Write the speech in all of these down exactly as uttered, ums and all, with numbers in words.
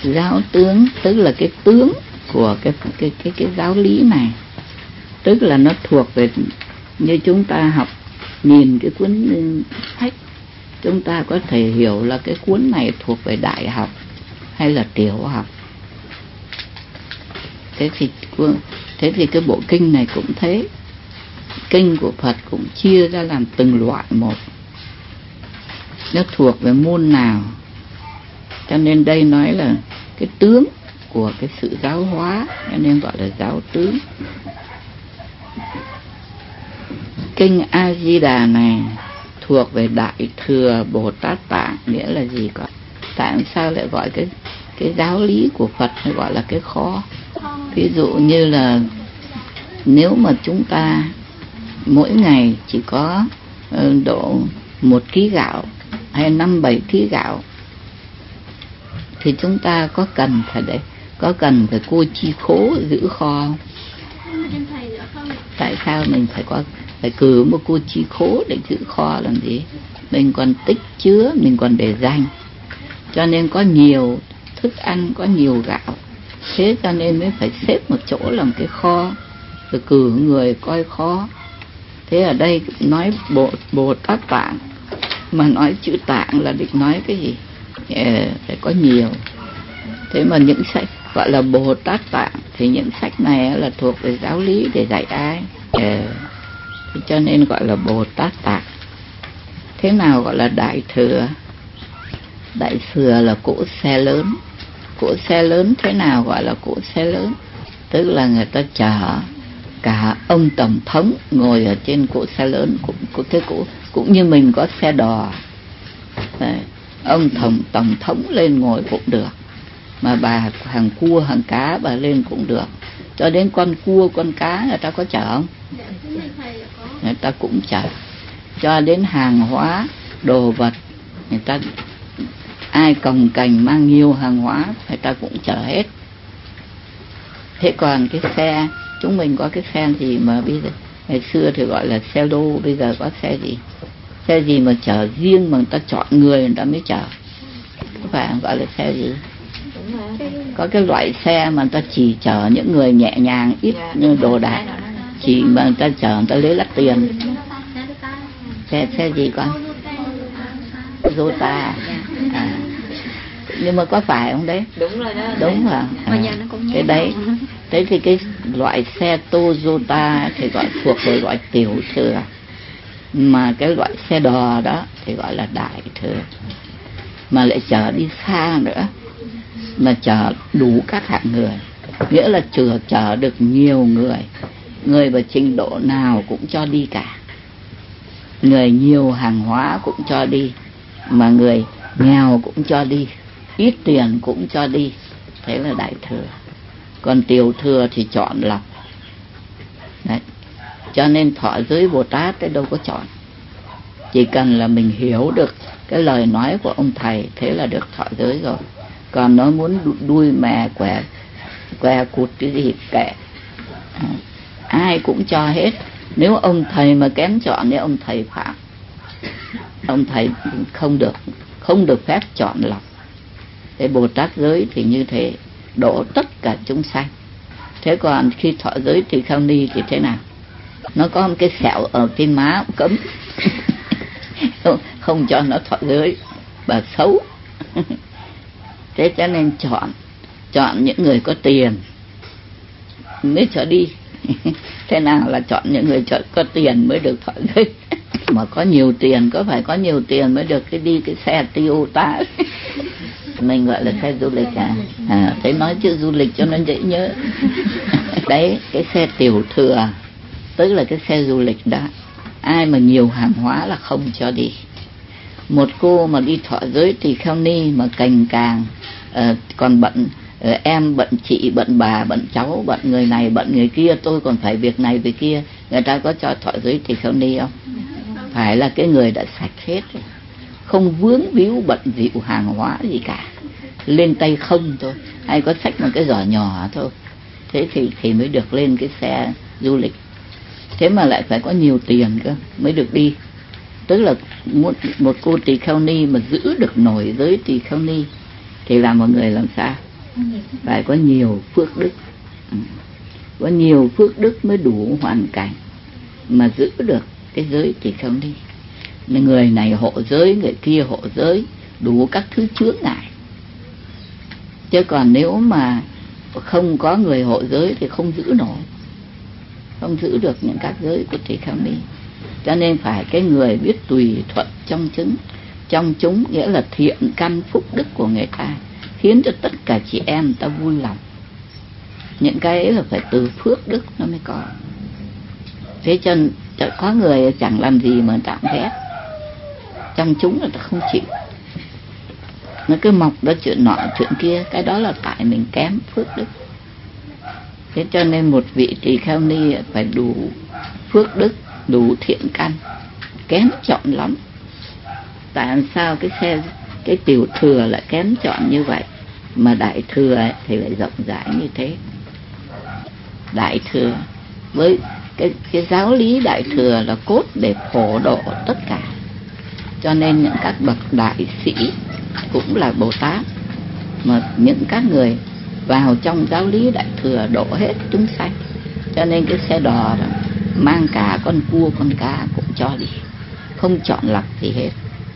Giáo tướng tức là cái tướng của cái cái cái cái giáo lý này, tức là nó thuộc về, như chúng ta học nhìn cái cuốn sách, chúng ta có thể hiểu là cái cuốn này thuộc về đại học hay là tiểu học. Thế thì thế thì cái bộ kinh này cũng thế, kinh của Phật cũng chia ra làm từng loại một, nó thuộc về môn nào. Cho nên đây nói là cái tướng của cái sự giáo hóa, cho nên gọi là giáo tướng. Kinh A Di Đà này thuộc về Đại Thừa Bồ Tát Tạng, nghĩa là gì cả? Tại sao lại gọi cái cái giáo lý của Phật hay gọi là cái khó? Ví dụ như là nếu mà chúng ta mỗi ngày chỉ có độ một ký gạo hay năm bảy ký gạo thì chúng ta có cần phải để có cần phải cô chi khố giữ kho không? Tại sao mình phải có phải cử một cô chi khố để giữ kho làm gì? Mình còn tích chứa, mình còn để dành. Cho nên có nhiều thức ăn, có nhiều gạo, thế cho nên mới phải xếp một chỗ làm cái kho, rồi cử người coi kho. Thế ở đây nói Bồ, Bồ Tát Tạng, mà nói chữ Tạng là định nói cái gì? Ờ, phải có nhiều. Thế mà những sách gọi là Bồ Tát Tạng thì những sách này là thuộc về giáo lý để dạy ai? Ờ, cho nên gọi là Bồ Tát Tạng. Thế nào gọi là Đại Thừa? Đại Thừa là cỗ xe lớn. Cỗ xe lớn thế nào gọi là cỗ xe lớn? Tức là người ta chở cả ông tổng thống ngồi ở trên cỗ xe lớn, cũng có cái cỗ, cũng như mình có xe đò. Đấy, ông tổng tổng thống lên ngồi cũng được, mà bà hàng cua hàng cá bà lên cũng được. Cho đến con cua con cá người ta có chở không? Người ta cũng chở. Cho đến hàng hóa đồ vật, người ta ai cồng cành mang nhiều hàng hóa người ta cũng chở hết. Thế còn cái xe, chúng mình có cái xe gì mà bây giờ, ngày xưa thì gọi là xe lô, bây giờ có xe gì? Xe gì mà chở riêng mà người ta chọn người người ta mới chở, có phải gọi là xe gì? Có cái loại xe mà người ta chỉ chở những người nhẹ nhàng, ít như đồ đạc, chỉ mà người ta chở người ta lấy lắc tiền. Xe xe gì con? Toyota. À. Nhưng mà có phải không đấy? Đúng rồi đó. Đúng rồi. À, cái đấy. Thế thì cái loại xe Toyota thì gọi thuộc về loại tiểu thừa, mà cái loại xe đò đó thì gọi là đại thừa, mà lại chở đi xa nữa, mà chở đủ các hạng người, nghĩa là chở chở được nhiều người, người vào trình độ nào cũng cho đi cả, người nhiều hàng hóa cũng cho đi, mà người nghèo cũng cho đi, ít tiền cũng cho đi. Thế là đại thừa. Còn tiểu thừa thì chọn lọc. Đấy. Cho nên thọ giới Bồ Tát ấy đâu có chọn, chỉ cần là mình hiểu được cái lời nói của ông thầy, thế là được thọ giới rồi. Còn nó muốn đuôi mè quẻ què cụt cái gì kệ, à, ai cũng cho hết. Nếu ông thầy mà kém chọn thì ông thầy phạm, ông thầy không được không được phép chọn lọc. Thế Bồ Tát giới thì như thế, độ tất cả chúng sanh. Thế còn khi thọ giới Tỳ Kheo Ni thì thế nào? Nó có một cái sẹo ở trên má cấm không, không cho nó thọ giới, bà xấu. Thế cho nên chọn chọn những người có tiền mới cho đi. Thế nào là chọn những người có tiền mới được thọ giới? Mà có nhiều tiền, có phải có nhiều tiền mới được cái đi cái xe Toyota. Mình gọi là xe du lịch à? À, thế nói chữ du lịch cho nó dễ nhớ. Đấy, cái xe tiểu thừa tức là cái xe du lịch đó, ai mà nhiều hàng hóa là không cho đi. Một cô mà đi thọ giới Tỳ Kheo Ni mà cành càng, uh, còn bận uh, em, bận chị, bận bà, bận cháu, bận người này, bận người kia, tôi còn phải việc này việc kia, người ta có cho thọ giới Tỳ Kheo Ni không? Phải là cái người đã sạch hết, không vướng víu bận rượu hàng hóa gì cả, lên tay không thôi, hay có xách một cái giỏ nhỏ thôi. Thế thì thì mới được lên cái xe du lịch. Thế mà lại phải có nhiều tiền cơ mới được đi. Tức là một, một cô Tỳ Kheo Ni mà giữ được nổi giới Tỳ Kheo Ni thì là một người làm sao? phải có nhiều phước đức. Có nhiều phước đức mới đủ hoàn cảnh mà giữ được cái giới tỳ kheo ni. Người này hộ giới, người kia hộ giới, đủ các thứ chướng ngại. Chứ còn nếu mà không có người hộ giới thì không giữ nổi, không giữ được những các giới của tỳ kheo ni. Cho nên phải cái người biết tùy thuận trong chứng trong chúng, nghĩa là thiện căn phúc đức của người ta, khiến cho tất cả chị em ta vui lòng. Những cái ấy là phải từ phước đức nó mới có. Thế cho nên có người chẳng làm gì mà tạm ghét, trong chúng là ta không chịu, nó cứ mọc ra chuyện nọ chuyện kia, cái đó là tại mình kém phước đức. Thế cho nên một vị tỳ kheo ni phải đủ phước đức, đủ thiện căn, kém chọn lắm. Tại sao cái xe cái tiểu thừa lại kém chọn như vậy, mà đại thừa ấy thì lại rộng rãi như thế. Đại thừa với cái, cái giáo lý đại thừa là cốt để phổ độ tất cả. Cho nên những các bậc đại sĩ cũng là Bồ Tát, mà những các người vào trong giáo lý đại thừa độ hết chúng sanh. Cho nên cái xe đò đó mang cả con cua con cá cũng cho đi, không chọn lọc gì hết.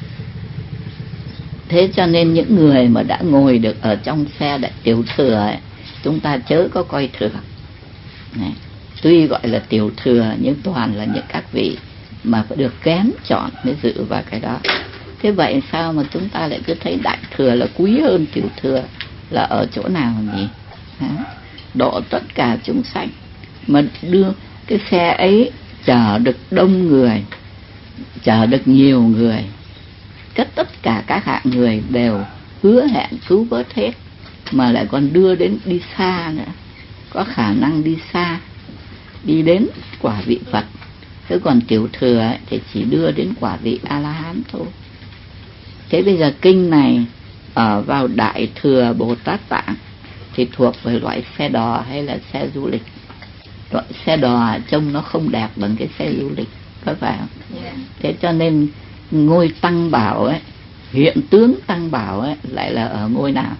Thế cho nên những người mà đã ngồi được ở trong xe đại tiểu thừa ấy, chúng ta chớ có coi thường. Này, tuy gọi là tiểu thừa nhưng toàn là những các vị mà phải được kén chọn mới dự vào cái đó. Thế vậy sao mà chúng ta lại cứ thấy đại thừa là quý hơn tiểu thừa là ở chỗ nào nhỉ? Hả? Độ tất cả chúng sanh, mà đưa cái xe ấy chở được đông người, chở được nhiều người, tất tất cả các hạng người đều hứa hẹn cứu vớt hết, mà lại còn đưa đến đi xa nữa, có khả năng đi xa, đi đến quả vị Phật. Thế còn tiểu thừa ấy, thì chỉ đưa đến quả vị A-la-hán thôi. Thế bây giờ kinh này ở vào đại thừa Bồ Tát Tạng thì thuộc về loại xe đò hay là xe du lịch? Loại xe đò trông nó không đẹp bằng cái xe du lịch, có phải không? Yeah. Thế cho nên ngôi Tăng Bảo ấy, hiện tướng Tăng Bảo ấy lại là ở ngôi nào?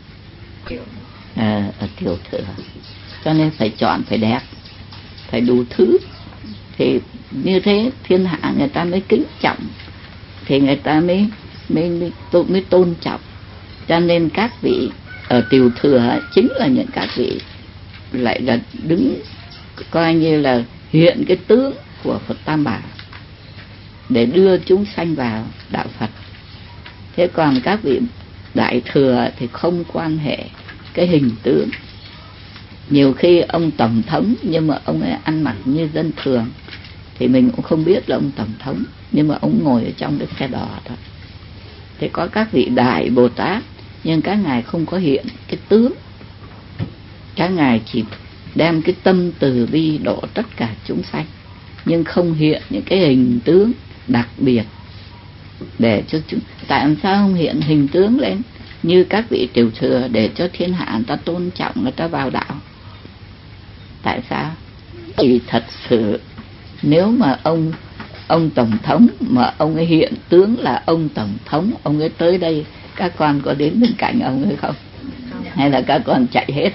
À, ở tiểu thừa. Cho nên phải chọn phải đẹp, phải đủ thứ, thì như thế thiên hạ người ta mới kính trọng, thì người ta mới mới mới, mới, mới tôn trọng. Cho nên các vị ở tiểu thừa ấy, chính là những các vị lại là đứng coi như là hiện cái tướng của Phật Tam Bảo để đưa chúng sanh vào đạo Phật. Thế còn các vị đại thừa thì không quan hệ cái hình tướng. Nhiều khi ông tổng thống nhưng mà ông ấy ăn mặc như dân thường thì mình cũng không biết là ông tổng thống, nhưng mà ông ngồi ở trong cái xe đò thôi. Thế có các vị đại Bồ Tát nhưng các ngài không có hiện cái tướng, các ngài chỉ đem cái tâm từ bi độ tất cả chúng sanh, nhưng không hiện những cái hình tướng đặc biệt để cho chúng. Tại sao không hiện hình tướng lên như các vị tiểu thừa để cho thiên hạ người ta tôn trọng, người ta vào đạo? Tại sao? Thì thật sự nếu mà ông ông tổng thống mà ông ấy hiện tướng là ông tổng thống, ông ấy tới đây các con có đến bên cạnh ông ấy không? Hay là các con chạy hết?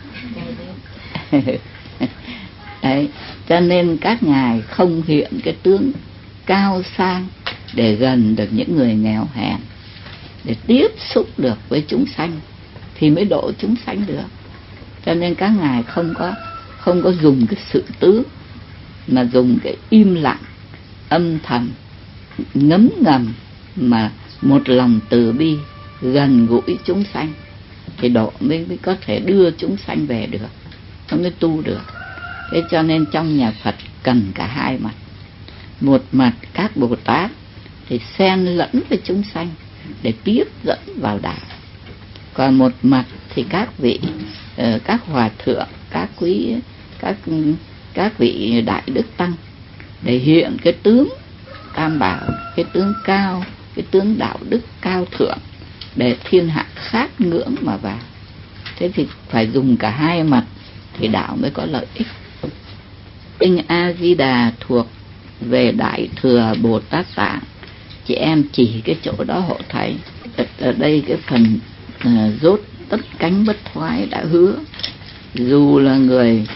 Đấy, cho nên các ngài không hiện cái tướng cao sang để gần được những người nghèo hèn, để tiếp xúc được với chúng sanh thì mới độ chúng sanh được. Cho nên các ngài không có không có dùng cái sự tướng, mà dùng cái im lặng, âm thầm, ngấm ngầm, mà một lòng từ bi gần gũi chúng sanh thì độ mới, mới có thể đưa chúng sanh về được, nó mới tu được. Thế cho nên trong nhà Phật cần cả hai mặt. Một mặt các Bồ Tát thì xen lẫn với chúng sanh để tiếp dẫn vào đạo, còn một mặt thì các vị các hòa thượng, các quý các các vị đại đức tăng để hiện cái tướng Tam Bảo, cái tướng cao, cái tướng đạo đức cao thượng để thiên hạ khát ngưỡng mà vào. Thế thì phải dùng cả hai mặt thì đạo mới có lợi ích. Kinh A Di Đà thuộc về đại thừa Bồ Tát Tạng. Chị em chỉ cái chỗ đó hộ thấy. Ở đây cái phần uh, rốt tất cánh bất thoái đã hứa, dù là người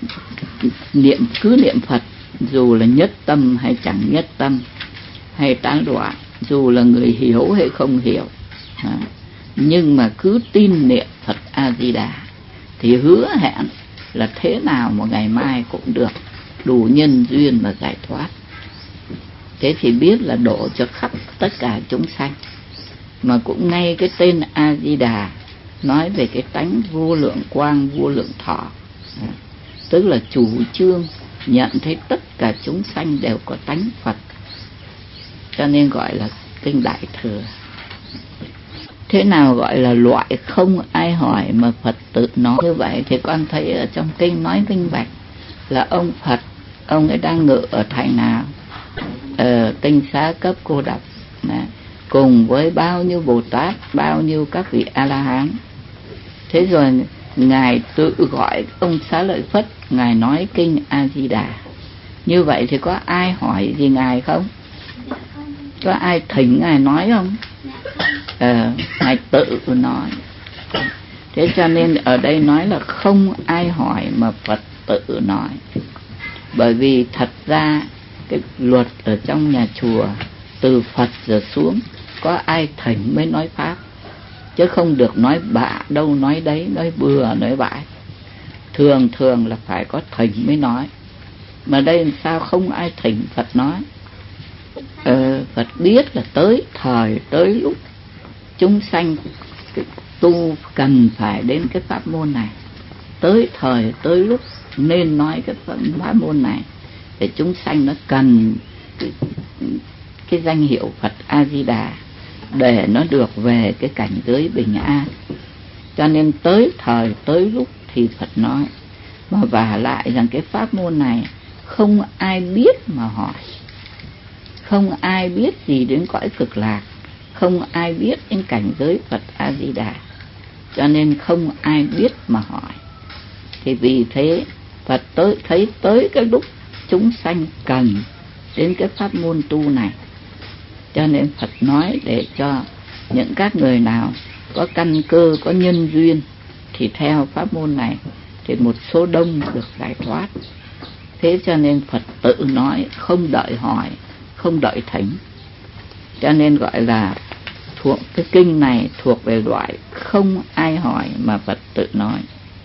niệm cứ niệm Phật, dù là nhất tâm hay chẳng nhất tâm, hay tán loạn, dù là người hiểu hay không hiểu, à, nhưng mà cứ tin niệm Phật A Di Đà thì hứa hẹn là thế nào một ngày mai cũng được đủ nhân duyên mà giải thoát. Thế thì biết là độ cho khắp tất cả chúng sanh. Mà cũng ngay cái tên A Di Đà nói về cái tánh vô lượng quang vô lượng thọ, tức là chủ trương nhận thấy tất cả chúng sanh đều có tánh Phật, cho nên gọi là kinh Đại Thừa. Thế nào gọi là loại không ai hỏi mà Phật tự nói? Như vậy thì con thấy ở trong kinh nói minh bạch là ông Phật, ông ấy đang ngự ở thành nào? Ở Tinh Xá Cấp Cô Độc, cùng với bao nhiêu Bồ Tát, bao nhiêu các vị A-la-hán. Thế rồi Ngài tự gọi ông Xá Lợi Phất, Ngài nói kinh A-di-đà. Như vậy thì có ai hỏi gì Ngài không? Có ai thỉnh Ngài nói không? Ờ, Ngài tự nói. Thế cho nên ở đây nói là không ai hỏi mà Phật tự nói. Bởi vì thật ra cái luật ở trong nhà chùa từ Phật giờ xuống có ai thỉnh mới nói pháp, chứ không được nói bạ đâu nói đấy, nói bừa nói bãi. Thường thường là phải có thỉnh mới nói. Mà đây sao không ai thỉnh Phật nói? Ờ, Phật biết là tới thời tới lúc chúng sanh tu cần phải đến cái pháp môn này, tới thời tới lúc nên nói cái pháp môn này để chúng sanh nó cần cái, cái danh hiệu Phật A Di Đà để nó được về cái cảnh giới bình an. Cho nên tới thời tới lúc thì Phật nói. Mà vả lại rằng cái pháp môn này không ai biết mà hỏi, không ai biết gì đến cõi cực lạc, không ai biết đến cảnh giới Phật A Di Đà, cho nên không ai biết mà hỏi. Thì vì thế Phật tới thấy tới cái lúc chúng sanh cần đến cái pháp môn tu này, cho nên Phật nói để cho những các người nào có căn cơ, có nhân duyên thì theo pháp môn này thì một số đông được giải thoát. Thế cho nên Phật tự nói, không đợi hỏi, không đợi thỉnh. Cho nên gọi là thuộc cái kinh này thuộc về loại không ai hỏi mà Phật tự nói.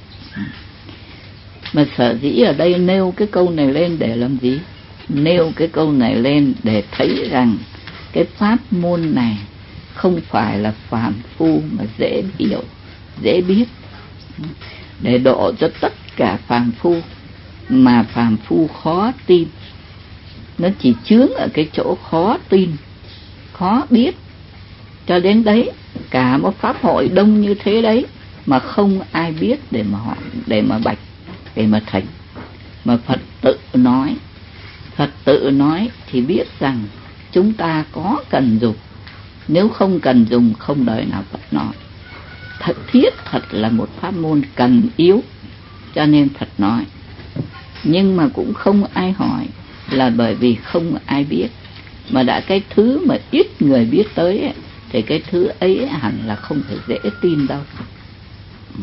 Mà sở dĩ ở đây nêu cái câu này lên để làm gì? Nêu cái câu này lên để thấy rằng cái pháp môn này không phải là phàm phu mà dễ hiểu, dễ biết, để độ cho tất cả phàm phu. Mà phàm phu khó tin, nó chỉ chướng ở cái chỗ khó tin, khó biết. Cho đến đấy, cả một pháp hội đông như thế đấy mà không ai biết để mà hỏi, để mà bạch, để mà thỉnh. Mà Phật tự nói, Phật tự nói thì biết rằng chúng ta có cần dùng, nếu không cần dùng không đời nào Phật nói. Thật thiết thật là một pháp môn cần yếu, cho nên Phật nói. Nhưng mà cũng không ai hỏi là bởi vì không ai biết. Mà đã cái thứ mà ít người biết tới ấy, thì cái thứ ấy hẳn là không phải dễ tin đâu.